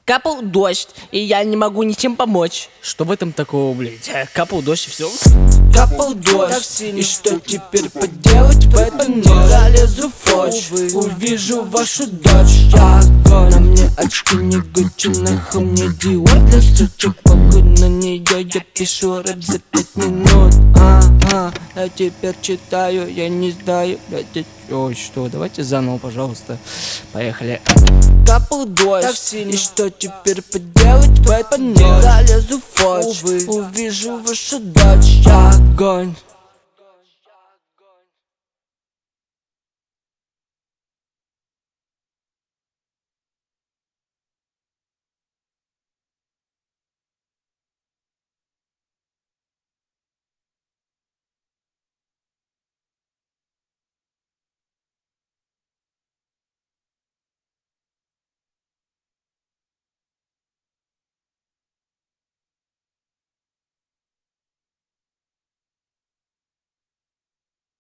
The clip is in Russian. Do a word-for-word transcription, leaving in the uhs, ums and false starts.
Капал дождь, и я не могу ничем помочь. Что в этом такого, блядь? Капал дождь и все. Капал дождь, и что теперь поделать? В этом не залезу в фотч. Увижу вашу дочь, я огонь. На мне очки не Гуччи, нахуй мне Диор. Для сучек похуй на нее, я пишу рэп за пять минут. Ага, я теперь читаю, я не знаю, блядь. Ой, что, давайте заново, пожалуйста. Поехали. Капал дождь, и что теперь поделать? В этом не залезу в фотч. Увижу вашу дочь, я огонь.